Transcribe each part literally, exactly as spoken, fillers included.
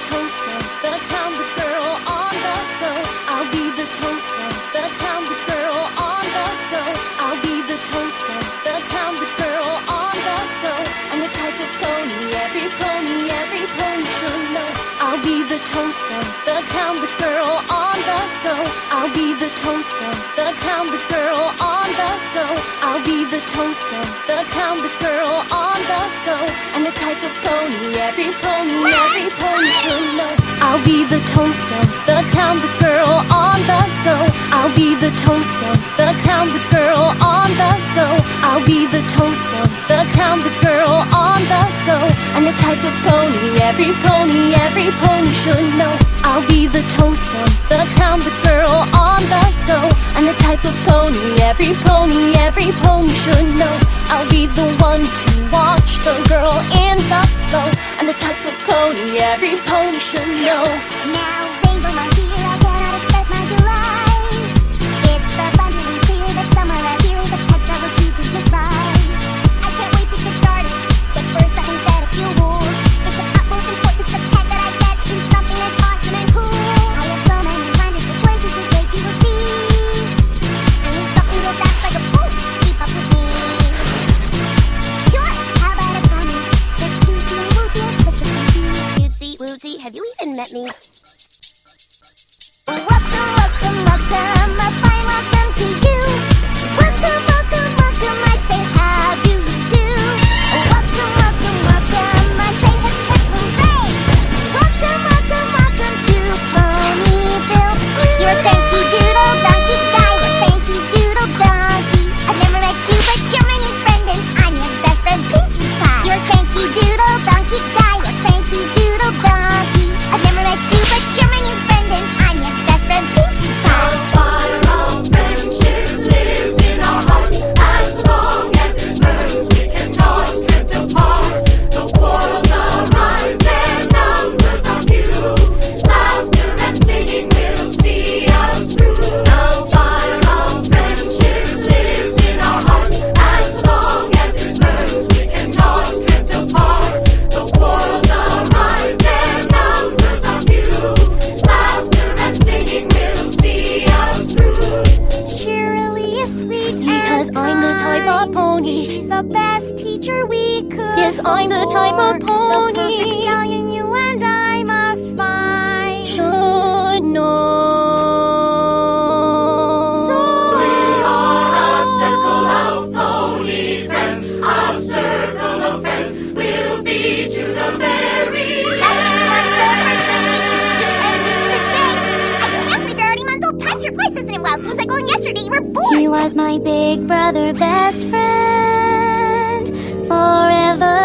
toaster, the town, the girl on the go. I'll be the toaster, the town, the girl on the go. I'll be the toaster, the town, the girl on the go. I'm the type of pony, every pony, every pony should know. I'll be the toaster, the town, the girl on the go. I'll be the toaster, the town, the girl on the go. I'll be the toaster, the town, the girl on the go. I'm the type of pony, every pony, every pony should know. I'll be the toaster, the town, the girl on the go. I'll be the toaster, the town, the girl on the go. I'll be the toaster, the town, the girl on the go. I'm the type of pony, every pony, every pony should know. I'll be the toaster, the town, the girl on the go. I'm the type of pony, every pony, every pony should know. I'll be the one to watch the girl in the flow. I'm the type of pony, every pony should know. Now, rainbow monkey, I cannot express my delight. It's abundantly clear that somewhere out here the pet travel seeking just right. I can't wait to get started, but first let me set a few rules. It's of utmost importance the pet that I get is something that's awesome and cool. I have so many hundreds of choices to make you will see. I need something real fast like a bullet to keep up with me. Sure, how about a pony that's cutesy and wootsy and quick to see? Cutesy, wootsy, have you even met me? Welcome, welcome, welcome, a fine welcome to you. Welcome, welcome, welcome, I say how do you do? Welcome, welcome, welcome, I say hip hip hooray. Welcome, welcome, welcome to Ponyville. You're a cranky doodle donkey guy, a cranky doodle donkey. I've never met you, but you're my new friend and I'm your best friend Pinkie Pie. You're a cranky doodle donkey guy, a cranky doodle donkey. I've never met you, but you're my new friend and I'm your best friend Pinkie Pie. The fire of friendship lives in our hearts. As long as it burns, we cannot drift apart. The quarrels arise, their numbers are few. Laughter and singing will see us through. The fire of friendship lives in our hearts. As long as it burns, we cannot drift apart. The quarrels arise, their numbers are few. Laughter and singing will see us through. Cheerily is sweet Because and I'm the type of kind. pony. She's the best teacher we could Yes, I'm the type of afford. pony. The perfect stallion you and I must find. Should know. So We are a circle of pony friends. A circle of friends will be to the very he was my big brother, best friend, forever.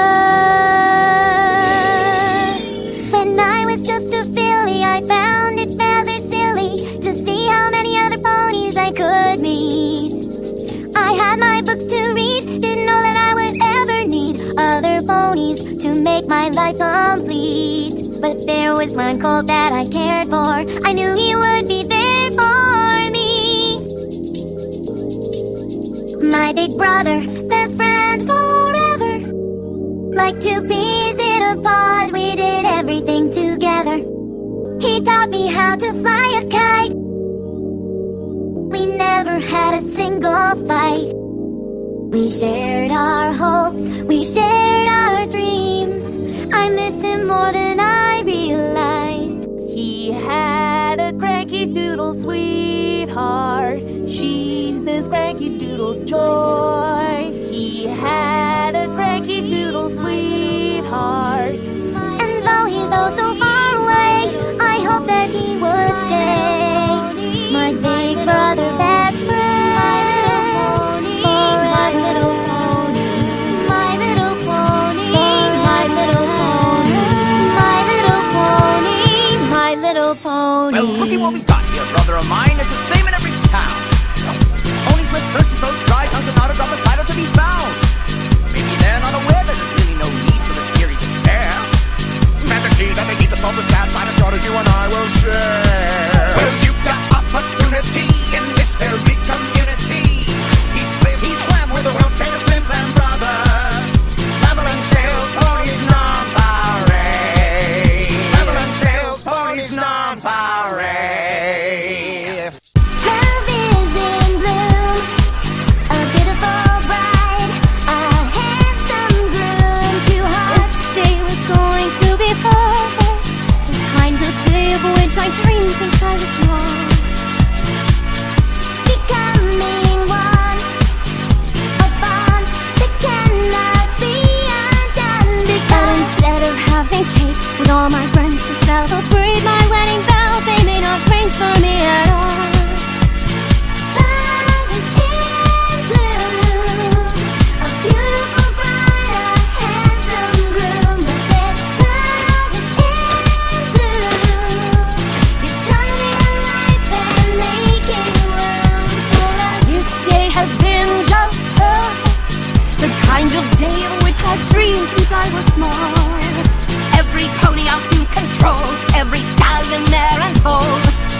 When I was just a filly, I found it rather silly to see how many other ponies I could meet. I had my books to read, didn't know that I would ever need other ponies to make my life complete. But there was one colt that I cared for, I knew he would be there for me. My big brother, best friend forever. Like two peas in a pod, we did everything together. He taught me how to fly a kite. We never had a single fight. We shared our hopes, we shared our dreams. I miss him more than I realized. He had a cranky doodle sweetheart. She's his cranky doodle joy. He had a cranky doodle sweetheart. And though he's oh so far away, I hope that he would stay. My big brother, best friend, my little pony, my little pony, my little pony, my little pony, my little pony. Well, looky what we got here, brother of mine. It's the same in every town. Ponies with thirsty throats, dry tongues, and not a drop of cider to be found. Maybe they're not aware that there's really no need for the teary despair. And the key that they need the salt, the sad side as short as you and I will share. Well, you've got opportunity in this very community. He's slim, he's slam with the world famous Slim Flam Brothers. Travel and sales, ponies non-parade. Travel and sales. day of which I've dreamed since I was small. Every pony I'll soon control, every stallion, mare and foal.